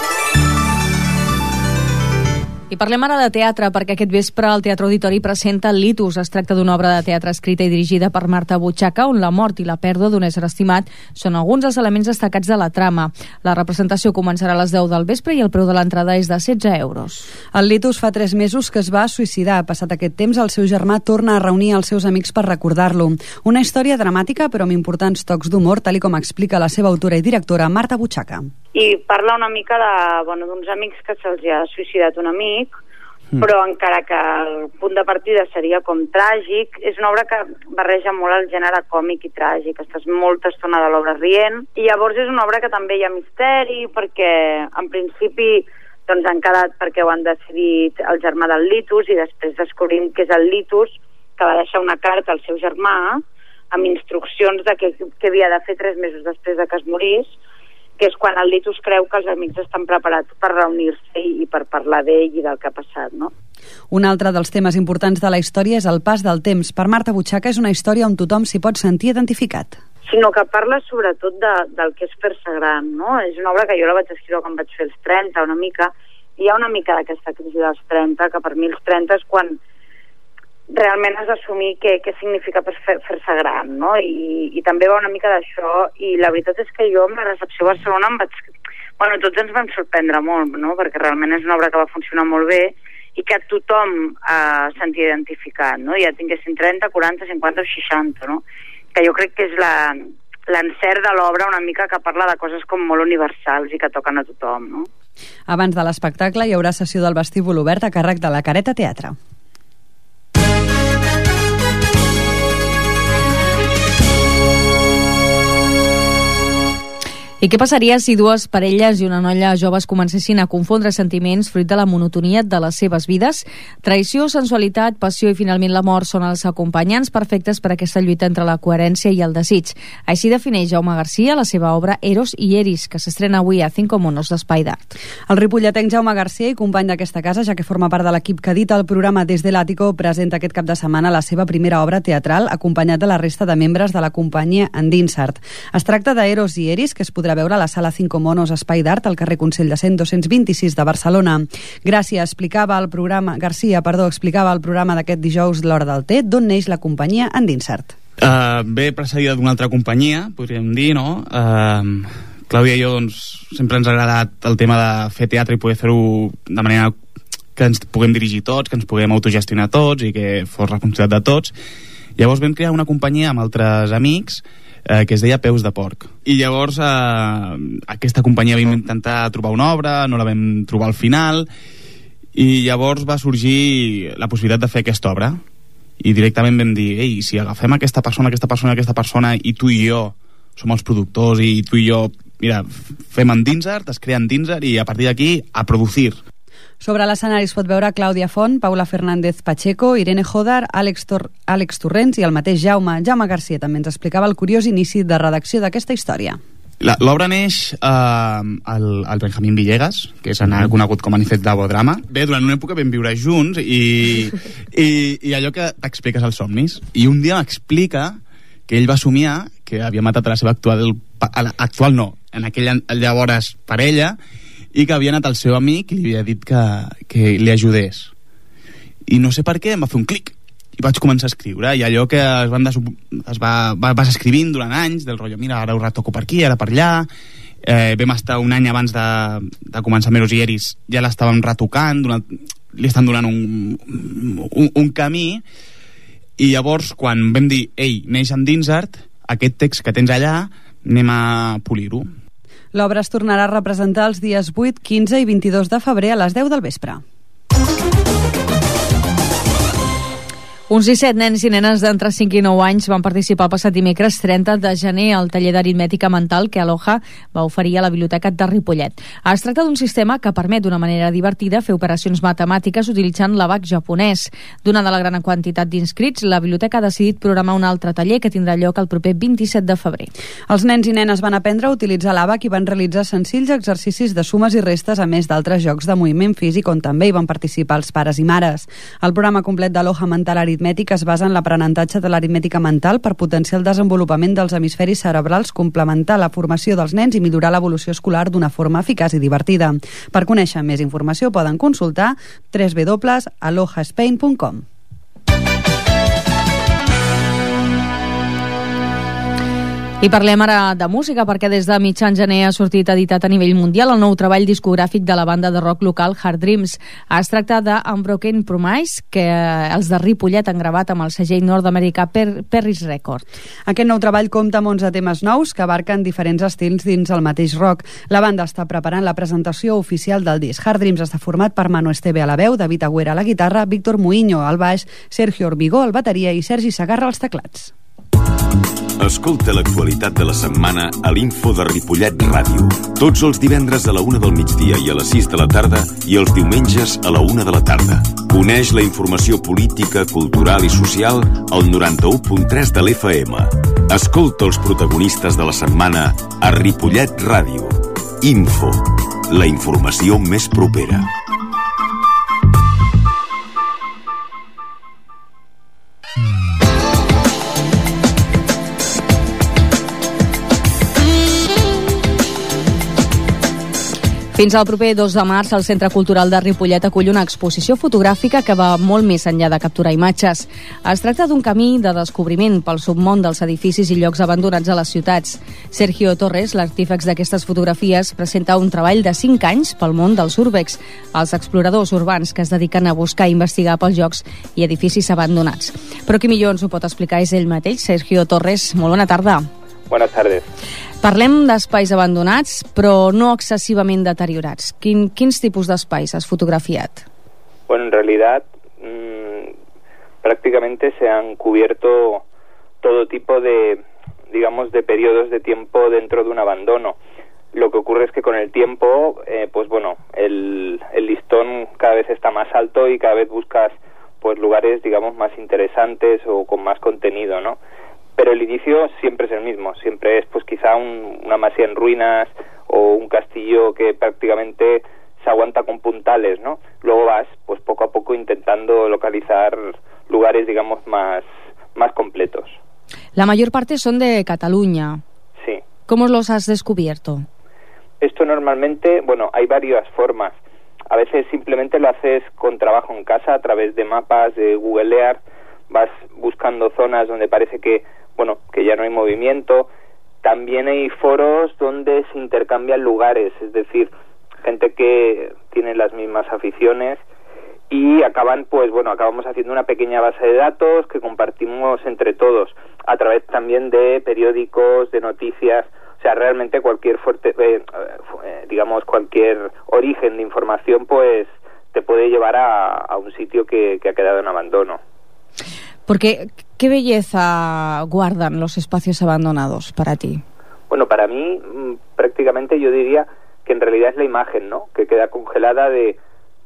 I parlem ara de teatre, perquè aquest vespre el Teatre Auditori presenta Litus. Es tracta d'una obra de teatre escrita i dirigida per Marta Butxaca, on la mort i la pèrdua d'un ésser estimat són alguns dels elements destacats de la trama. La representació començarà a les deu del vespre i el preu de l'entrada és de setze euros. El Litus fa tres mesos que es va suïcidar. Passat aquest temps, el seu germà torna a reunir els seus amics per recordar-lo. Una història dramàtica, però amb importants tocs d'humor, tal i com explica la seva autora i directora, Marta Butxaca. I parla una mica de, bueno, d'uns amics que se'ls ha suïcidat un amic, mm. però encara que el punt de partida seria com tràgic, és una obra que barreja molt el gènere còmic i tràgic. Estàs molta estona de l'obra rient, i llavors és una obra que també hi ha misteri, perquè en principi doncs, han quedat perquè ho han decidit el germà del Litus, i després descobrim que és el Litus que va deixar una carta al seu germà amb instruccions de què, què havia de fer tres mesos després de que es morís, que és quan el Litus creu que els amics estan preparats per reunir-se i per parlar d'ell i del que ha passat, no? Un altre dels temes importants de la història és el pas del temps. Per Marta Butxaca és una història on tothom s'hi pot sentir identificat. Sinó que parla sobretot de, del que és fer-se gran, no? És una obra que jo la vaig escriure quan vaig fer els trenta, una mica, i hi ha una mica d'aquesta crisi dels trenta, que per mi els trenta és quan realment has d'assumir què, què significa fer, fer-se gran, no? I, i també va una mica d'això, i la veritat és que jo amb la recepció a Barcelona em vaig... Bueno, tots ens vam sorprendre molt, no? Perquè realment és una obra que va funcionar molt bé i que tothom eh, sentia identificat, no? Ja tinguessin trenta, quaranta, cinquanta o seixanta, no? Que jo crec que és la, l'encert de l'obra una mica que parla de coses com molt universals i que toquen a tothom, no? Abans de l'espectacle hi haurà sessió del vestíbul obert a càrrec de la Careta Teatre. I què passaria si dues parelles i una noia joves comencessin a confondre sentiments fruit de la monotonia de les seves vides? Traïció, sensualitat, passió i finalment la mort són els acompanyants perfectes per a aquesta lluita entre la coherència i el desig. Així defineix Jaume Garcia la seva obra Eros i Eris, que s'estrena avui a Cinco Monos d'Espai d'Art. El ripolletenc Jaume Garcia i company d'aquesta casa, ja que forma part de l'equip que edita el programa Des de l'Àtico, presenta aquest cap de setmana la seva primera obra teatral acompanyat de la resta de membres de la companyia Endinsart. Es tracta d'Eros i Eris, que es podrà veure a la sala Cinco Monos Espai d'Art al carrer Consell de Cent dos-cents vint-i-sis de Barcelona. Gràcia explicava el programa, Garcia, perdó, explicava el programa d'aquest dijous de l'Hora del Té, d'on neix la companyia Endinsart. Uh, ve precedida d'una altra companyia, podríem dir, no? Uh, Clàudia i jo, doncs, sempre ens ha agradat el tema de fer teatre i poder fer-ho de manera que ens puguem dirigir tots, que ens puguem autogestionar tots i que fos responsabilitat de tots. Llavors vam crear una companyia amb altres amics eh, que es deia Peus de Porc. I llavors eh, aquesta companyia vam intentar trobar una obra, no la vam trobar al final, i llavors va sorgir la possibilitat de fer aquesta obra. i directament vam dir, ei, si agafem aquesta persona, aquesta persona, aquesta persona, i tu i jo som els productors, i tu i jo, mira, fem en Dinsart, es crea en Dinsart, i a partir d'aquí, a producir. Sobre l'escenari es pot veure Clàudia Font, Paula Fernández Pacheco, Irene Jodar, Àlex, Tor Àlex Torrents i el mateix Jaume. Jaume Garcia també ens explicava el curiós inici de redacció d'aquesta història. L'obra neix eh, al, al Benjamín Villegas, que és conegut com a Anicet d'Avodrama. Bé, durant una època vam viure junts i, i, i allò que t'expliques als somnis. I un dia m'explica que ell va somiar que havia matat a la seva actual... A la, actual no, en aquella llavors parella, i que havia anat al seu amic i li havia dit que, que li ajudés. I no sé per què, em va fer un clic. I vaig començar a escriure, i allò que es, van des... es va, va, vas escrivint durant anys, del rotllo, mira, ara ho retoco per aquí, ara per allà. Eh, vam estar un any abans de, de començar Meros i Eris, ja l'estàvem retocant, donant, li estan donant un, un, un camí, i llavors, quan vam dir, ei, neix en Dinsart, aquest text que tens allà, anem a polir-ho. L'obra es tornarà a representar els dies vuit, quinze i vint-i-dos de febrer a les deu del vespre. Uns disset nens i nenes d'entre cinc i nou anys van participar el passat dimecres trenta de gener al taller d'aritmètica mental que Aloha va oferir a la Biblioteca de Ripollet. Es tracta d'un sistema que permet d'una manera divertida fer operacions matemàtiques utilitzant l'abac japonès. Donada la gran quantitat d'inscrits, la biblioteca ha decidit programar un altre taller que tindrà lloc el proper vint-i-set de febrer. Els nens i nenes van aprendre a utilitzar l'abac i van realitzar senzills exercicis de sumes i restes, a més d'altres jocs de moviment físic on també hi van participar els pares i mares. El programa complet d'Aloha Mental Aritmètica es basa en l'aprenentatge de l'aritmètica mental per potenciar el desenvolupament dels hemisferis cerebrals, complementar la formació dels nens i millorar l'evolució escolar d'una forma eficaç i divertida. Per conèixer més informació poden consultar w w w punt aloha spain punt com. I parlem ara de música, perquè des de mitjan gener ha sortit editat a nivell mundial el nou treball discogràfic de la banda de rock local Hard Dreams. Es tracta de Unbroken Promise, que els de Ripollet han gravat amb el segell nord-americà per Perris Record. Aquest nou treball compta amb onze temes nous que abarquen diferents estils dins el mateix rock. La banda està preparant la presentació oficial del disc. Hard Dreams està format per Manu Esteve a la veu, David Agüera a la guitarra, Víctor Muiño al baix, Sergio Orbigó al bateria i Sergi Sagarra als teclats. Escolta l'actualitat de la setmana a l'Info de Ripollet Ràdio. Tots els divendres a la una del migdia i a les sis de la tarda i els diumenges a la una de la tarda. Coneix la informació política, cultural i social al noranta-u punt tres de l'F M. Escolta els protagonistes de la setmana a Ripollet Ràdio. Info, la informació més propera. Fins al proper dos de març, el Centre Cultural de Ripollet acull una exposició fotogràfica que va molt més enllà de capturar imatges. Es tracta d'un camí de descobriment pel submón dels edificis i llocs abandonats a les ciutats. Sergio Torres, l'artífex d'aquestes fotografies, presenta un treball de cinc anys pel món dels urbex, els exploradors urbans que es dediquen a buscar i investigar pels llocs i edificis abandonats. Però qui millor ens ho pot explicar és ell mateix. Sergio Torres, molt bona tarda. Buenas tardes. Parlem d'espais abandonats, però no excesivamente deteriorats. Quin, quins tipus d'espais has fotografiat? Bueno, en realidad mmm, prácticamente se han cubierto todo tipo de, digamos, de periodos de tiempo dentro de un abandono. Lo que ocurre es que con el tiempo, eh, pues bueno, el, el listón cada vez está más alto y cada vez buscas pues lugares, digamos, más interesantes o con más contenido, ¿no? Pero el inicio siempre es el mismo, siempre es pues quizá un, una masía en ruinas o un castillo que prácticamente se aguanta con puntales, ¿no? Luego vas pues poco a poco intentando localizar lugares, digamos, más, más completos. La mayor parte son de Cataluña. Sí. ¿Cómo los has descubierto? Esto normalmente, bueno, hay varias formas. A veces simplemente lo haces con trabajo en casa a través de mapas, de Google Earth, vas buscando zonas donde parece que bueno, que ya no hay movimiento. También hay foros donde se intercambian lugares, es decir, gente que tiene las mismas aficiones y acaban, pues bueno, acabamos haciendo una pequeña base de datos que compartimos entre todos, a través también de periódicos, de noticias, o sea, realmente cualquier fuerte, eh, digamos, cualquier origen de información, pues te puede llevar a, a un sitio que, que ha quedado en abandono. Porque, ¿qué belleza guardan los espacios abandonados para ti? Bueno, para mí, prácticamente yo diría que en realidad es la imagen, ¿no? Que queda congelada de,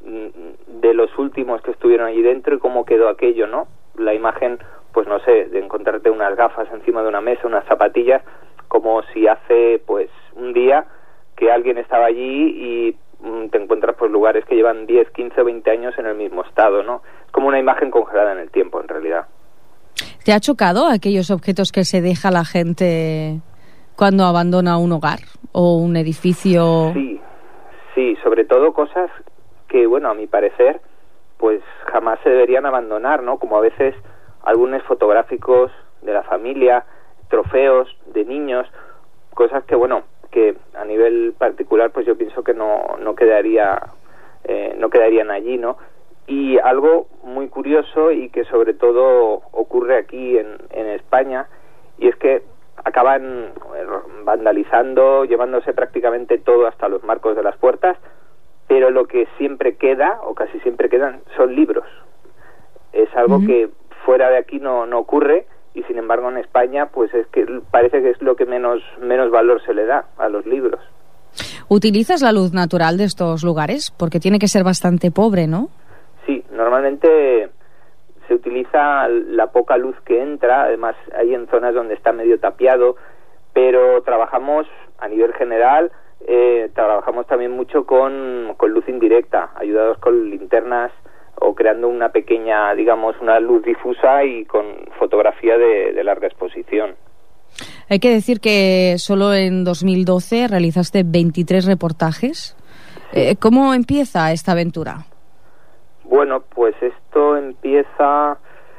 de los últimos que estuvieron allí dentro y cómo quedó aquello, ¿no? La imagen, pues no sé, de encontrarte unas gafas encima de una mesa, unas zapatillas, como si hace, pues, un día que alguien estaba allí y mm, te encuentras por lugares que llevan diez, quince o veinte años en el mismo estado, ¿no? Es como una imagen congelada en el tiempo, en realidad. ¿Te ha chocado aquellos objetos que se deja la gente cuando abandona un hogar o un edificio? Sí, sí, sobre todo cosas que, bueno, a mi parecer, pues jamás se deberían abandonar, ¿no? Como a veces álbumes fotográficos de la familia, trofeos de niños, cosas que, bueno, que a nivel particular, pues yo pienso que no, no quedaría, eh, no quedarían allí, ¿no? Y algo muy curioso y que sobre todo ocurre aquí en, en España, y es que acaban vandalizando, llevándose prácticamente todo hasta los marcos de las puertas, pero lo que siempre queda, o casi siempre quedan, son libros. Es algo uh-huh. que fuera de aquí no, no ocurre, y sin embargo en España pues es que parece que es lo que menos, menos valor se le da a los libros. ¿Utilizas la luz natural de estos lugares? Porque tiene que ser bastante pobre, ¿no? Sí, normalmente se utiliza la poca luz que entra, además hay en zonas donde está medio tapiado, pero trabajamos a nivel general, eh, trabajamos también mucho con, con luz indirecta, ayudados con linternas o creando una pequeña, digamos, una luz difusa y con fotografía de, de larga exposición. Hay que decir que solo en dos mil doce realizaste veintitrés reportajes. Eh, ¿Cómo empieza esta aventura? Bueno, pues esto empieza,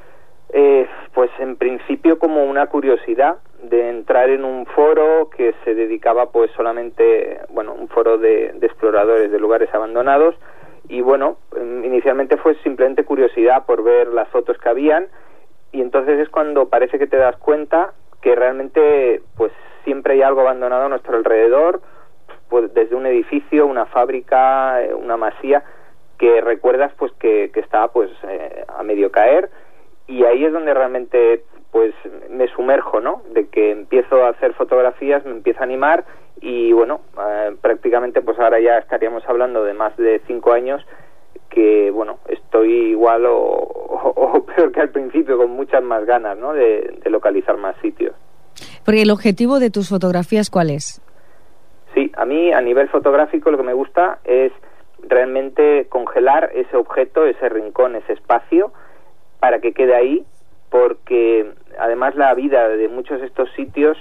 eh, pues en principio como una curiosidad de entrar en un foro que se dedicaba pues solamente, bueno, un foro de, de exploradores de lugares abandonados, y bueno, inicialmente fue simplemente curiosidad por ver las fotos que habían, y entonces es cuando parece que te das cuenta que realmente pues siempre hay algo abandonado a nuestro alrededor, pues desde un edificio, una fábrica, una masía, que recuerdas pues que, que estaba pues eh, a medio caer, y ahí es donde realmente pues me sumerjo, ¿no? De que empiezo a hacer fotografías, me empiezo a animar, y bueno, eh, prácticamente pues ahora ya estaríamos hablando de más de cinco años que, bueno, estoy igual o, o, o peor que al principio, con muchas más ganas, ¿no? De, de localizar más sitios. Porque el objetivo de tus fotografías, ¿cuál es? Sí, a mí a nivel fotográfico lo que me gusta es realmente congelar ese objeto, ese rincón, ese espacio, para que quede ahí, porque además la vida de muchos de estos sitios,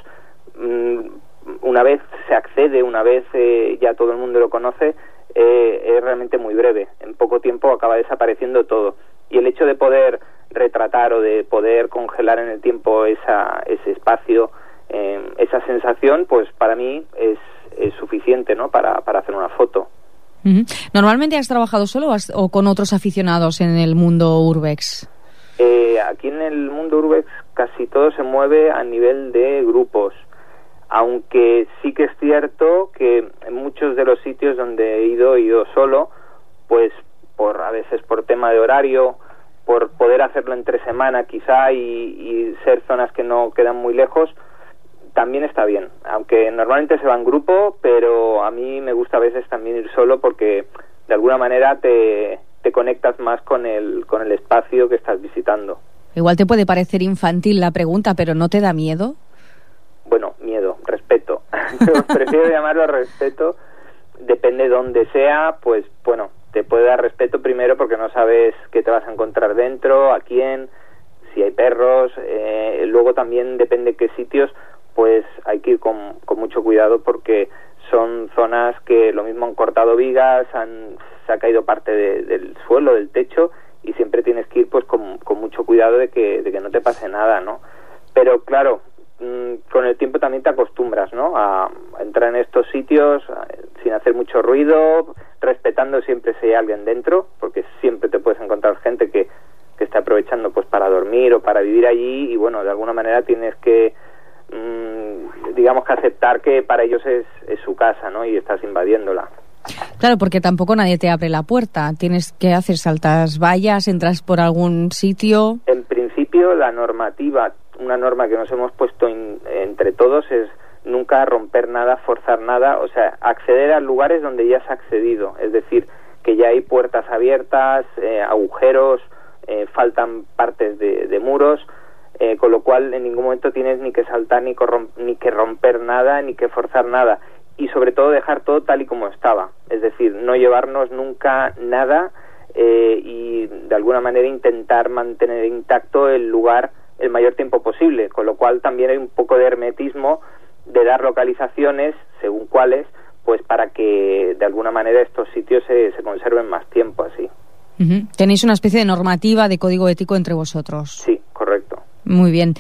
una vez se accede, una vez eh, ya todo el mundo lo conoce, eh, es realmente muy breve. En poco tiempo acaba desapareciendo todo. Y el hecho de poder retratar o de poder congelar en el tiempo esa, ese espacio, eh, esa sensación, pues para mí es, es suficiente, ¿no? Para, para hacer una foto. Uh-huh. ¿Normalmente has trabajado solo o, has, o con otros aficionados en el mundo urbex? Eh, aquí en el mundo urbex casi todo se mueve a nivel de grupos, aunque sí que es cierto que en muchos de los sitios donde he ido, he ido solo, pues por a veces por tema de horario, por poder hacerlo entre semana quizá y, y ser zonas que no quedan muy lejos, también está bien, aunque normalmente se va en grupo, pero a mí me gusta a veces también ir solo porque de alguna manera te, te conectas más con el, con el espacio que estás visitando. Igual te puede parecer infantil la pregunta, pero ¿no te da miedo? Bueno, miedo, respeto. Yo prefiero llamarlo respeto, depende de dónde sea, pues bueno, te puede dar respeto primero porque no sabes qué te vas a encontrar dentro, a quién, si hay perros, eh, luego también depende qué sitios, pues hay que ir con, con mucho cuidado porque son zonas que lo mismo han cortado vigas, han, se ha caído parte de, del suelo, del techo, y siempre tienes que ir pues con, con mucho cuidado de que, de que no te pase nada, ¿no? Pero claro, mmm, con el tiempo también te acostumbras, ¿no? A, a entrar en estos sitios a, sin hacer mucho ruido, respetando siempre si hay alguien dentro, porque siempre te puedes encontrar gente que, que está aprovechando pues para dormir o para vivir allí, y bueno, de alguna manera tienes que digamos que aceptar que para ellos es, es su casa, ¿no? Y estás invadiéndola. Claro, porque tampoco nadie te abre la puerta. Tienes que hacer saltas vallas, entras por algún sitio. En principio principio la normativa, una norma que nos hemos puesto in, entre todos es nunca romper nada, forzar nada, o sea, acceder a lugares donde ya se ha accedido, es decir, que ya hay puertas abiertas, eh, agujeros, eh, faltan partes de, de muros, eh, con lo cual en ningún momento tienes ni que saltar, ni, corrom- ni que romper nada, ni que forzar nada, y sobre todo dejar todo tal y como estaba, es decir, no llevarnos nunca nada eh, y de alguna manera intentar mantener intacto el lugar el mayor tiempo posible, con lo cual también hay un poco de hermetismo de dar localizaciones, según cuáles, pues para que de alguna manera estos sitios se, se conserven más tiempo así. Uh-huh. Tenéis una especie de normativa, de código ético entre vosotros. Sí, correcto. Muy bien.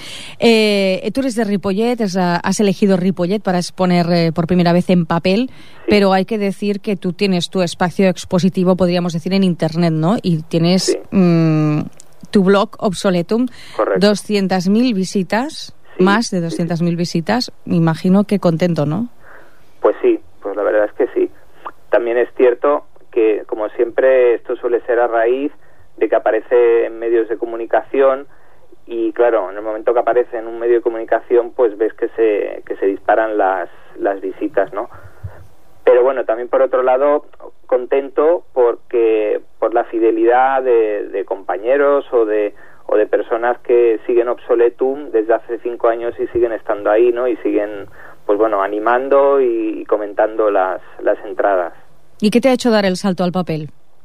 Eh, tú eres de Ripollet, es, uh, has elegido Ripollet para exponer eh, por primera vez en papel, sí. Pero hay que decir que tú tienes tu espacio expositivo, podríamos decir, en Internet, ¿no? Y tienes sí. mmm, tu blog Obsoletum, doscientas mil visitas. Sí, más de doscientas mil sí, sí. visitas, me imagino que contento, ¿no? Pues sí, pues la verdad es que sí. También es cierto que, como siempre, esto suele ser a raíz de que aparece en medios de comunicación y, claro, en el momento que aparece en un medio de comunicación, pues ves que se que se disparan las, las visitas, ¿no? Pero bueno, también por otro lado, contento porque por la fidelidad de, de compañeros o de o de personas que siguen Obsoletum desde hace cinco años y siguen estando ahí, ¿no? Y siguen, pues bueno, animando y, y comentando las, las entradas. ¿Y qué te ha hecho dar el salto al papel?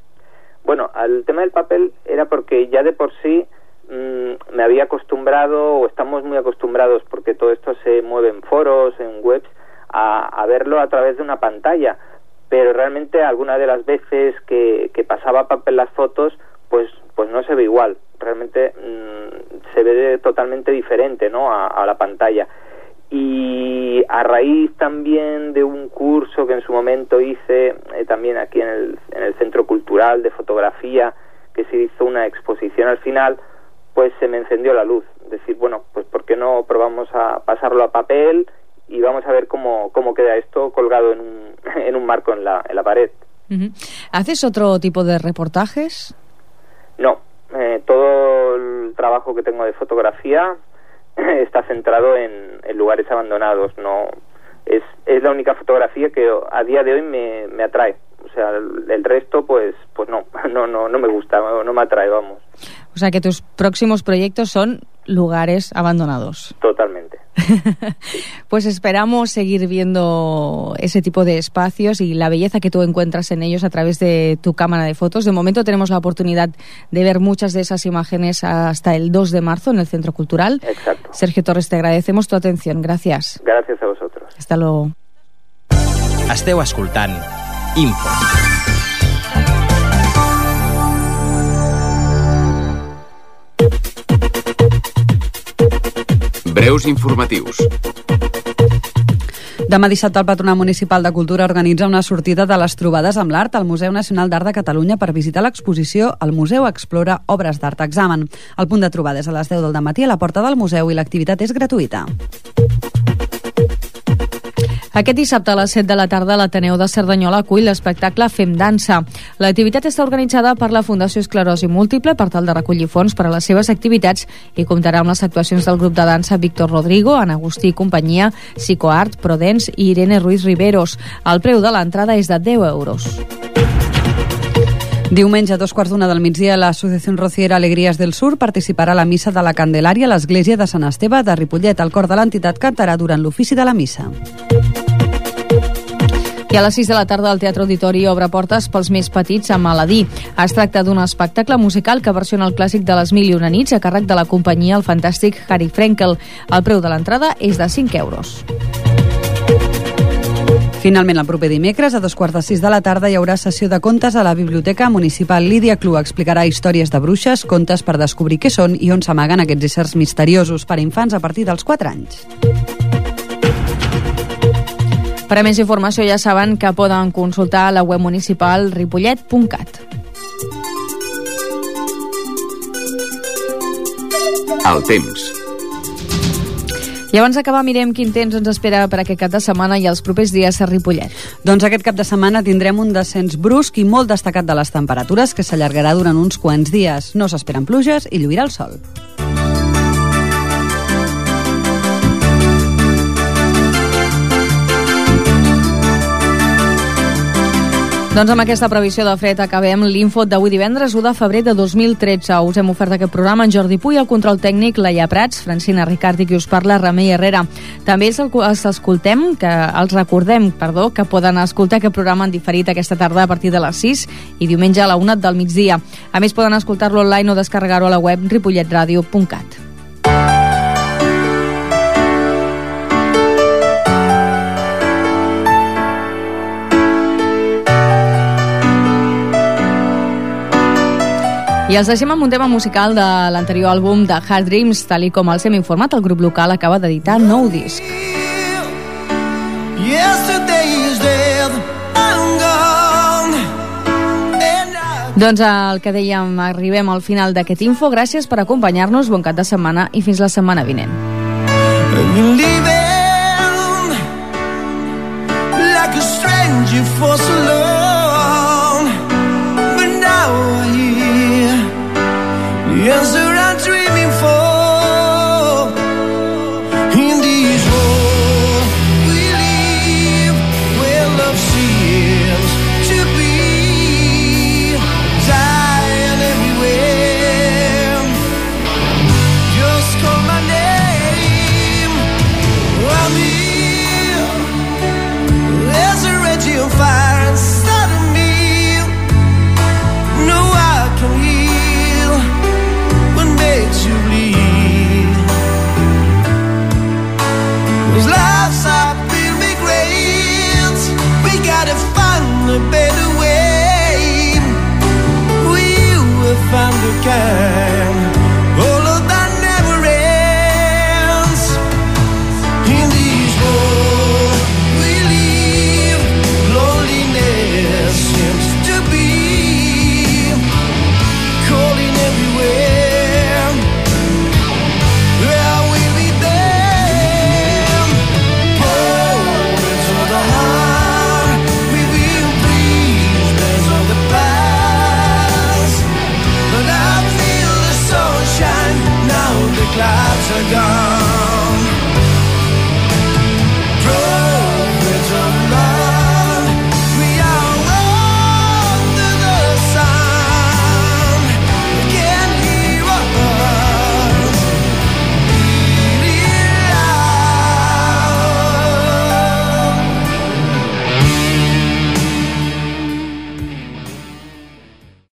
Bueno, al tema del papel era porque ya de por sí mmm, me había acostumbrado, o estamos muy acostumbrados, porque todo esto se mueve en foros, en webs, a, a verlo a través de una pantalla. Pero realmente alguna de las veces que, que pasaba papel las fotos, pues pues no se ve igual, realmente mmm, se ve de, totalmente diferente, ¿no? A, a la pantalla. Y a raíz también de un curso que en su momento hice eh, también aquí en el, en el Centro Cultural de Fotografía, que se hizo una exposición al final, pues se me encendió la luz, decir, bueno, pues ¿por qué no probamos a pasarlo a papel y vamos a ver cómo, cómo queda esto colgado en un, en un marco en la, en la pared? Uh-huh. ¿Haces otro tipo de reportajes? No, eh, todo el trabajo que tengo de fotografía está centrado en, en lugares abandonados. No es, es la única fotografía que a día de hoy me, me atrae. O sea, el, el resto, pues pues no, no, no, no me gusta, no, no me atrae, vamos. O sea, que tus próximos proyectos son lugares abandonados. Totalmente. Pues esperamos seguir viendo ese tipo de espacios y la belleza que tú encuentras en ellos a través de tu cámara de fotos. De momento tenemos la oportunidad de ver muchas de esas imágenes hasta el dos de marzo en el Centro Cultural. Exacto. Sergio Torres, te agradecemos tu atención. Gracias. Gracias a vosotros. Hasta luego. Esteu escoltant Info. Breus informatius. Demà dissabte el Patronat Municipal de Cultura organitza una sortida de les trobades amb l'art al Museu Nacional d'Art de Catalunya per visitar l'exposició El Museu Explora Obres d'Art Examen. El punt de trobada és a les deu del dematí a la porta del museu i l'activitat és gratuïta. Aquest dissabte a les set de la tarda l'Ateneu de Cerdanyola acull l'espectacle Fem Dansa. L'activitat està organitzada per la Fundació Esclerosi Múltiple per tal de recollir fons per a les seves activitats i comptarà amb les actuacions del grup de dansa Víctor Rodrigo, Ana Agustí i companyia, Psicoart, Prodens i Irene Ruiz Riveros. El preu de l'entrada és de deu euros. Diumenge, a dos quarts d'una del migdia, l'Associació Rociera Alegries del Sur participarà a la missa de la Candelària a l'església de Sant Esteve de Ripollet. El cor de l'entitat cantarà durant l'ofici de la missa. I a les sis de la tarda al Teatre Auditori obre portes pels més petits amb Aladí. Es tracta d'un espectacle musical que versiona el clàssic de les Mil i una nits a càrrec de la companyia El Fantàstic Harry Frenkel. El preu de l'entrada és de cinc euros. Finalment, el proper dimecres, a dos quarts de sis de la tarda, hi haurà sessió de contes a la Biblioteca Municipal. Lídia Clua explicarà històries de bruixes, contes per descobrir què són i on s'amaguen aquests éssers misteriosos per a infants a partir dels quatre anys. Per a més informació ja saben que poden consultar la web municipal ripollet punt cat. El temps. I abans d'acabar mirem quin temps ens espera per aquest cap de setmana i els propers dies a Ripollet. Doncs aquest cap de setmana tindrem un descens brusc i molt destacat de les temperatures que s'allargarà durant uns quants dies. No s'esperen pluges i lluirà el sol. Doncs amb aquesta previsió de fred acabem l'Info d'avui divendres u de febrer de dos mil tretze. Us hem ofert aquest programa en Jordi Puy, el control tècnic, Laia Prats, Francina Ricard i qui us parla, Remei Herrera. També els escoltem, que els recordem, perdó, que poden escoltar aquest programa en diferit aquesta tarda a partir de les sis i diumenge a la una del migdia. A més, poden escoltar-lo online o descarregar-ho a la web ripollet radio punt cat. I els deixem amb un tema musical de l'anterior àlbum de Hard Dreams. Tal i com els hem informat, el grup local acaba d'editar nou disc. Doncs el que dèiem, arribem al final d'aquest info. Gràcies per acompanyar-nos, bon cap de setmana i fins la setmana vinent. Like a stranger for so long, but now I hear the answer I'm dreaming for. In this world we live, where love seems to be dying everywhere. Just call my name, I'm here. There's a raging fire inside of me. No, I can heal what makes you bleed. 'Cause life's a big, big rains. We gotta find a better way. We will find the kind